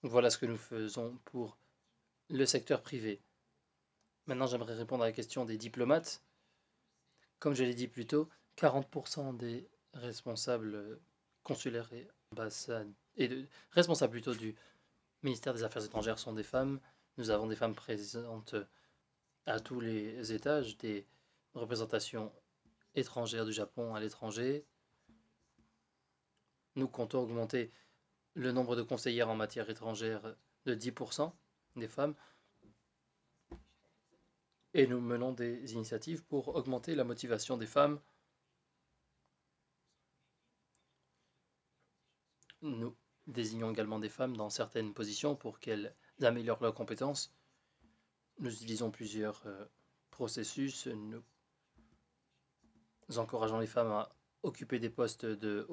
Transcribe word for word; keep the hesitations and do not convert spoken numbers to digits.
Voilà ce que nous faisons pour le secteur privé. Maintenant, j'aimerais répondre à la question des diplomates. Comme je l'ai dit plus tôt, quarante pour cent des responsables consulaires et ambassades, et de, responsables plutôt du ministère des Affaires étrangères sont des femmes. Nous avons des femmes présentes à tous les étages des représentations étrangères du Japon à l'étranger. Nous comptons augmenter le nombre de conseillères en matière étrangère de dix pour cent des femmes et nous menons des initiatives pour augmenter la motivation des femmes. Nous désignons également des femmes dans certaines positions pour qu'elles améliorent leurs compétences. Nous utilisons plusieurs euh, processus. Nous encourageons les femmes à occuper des postes de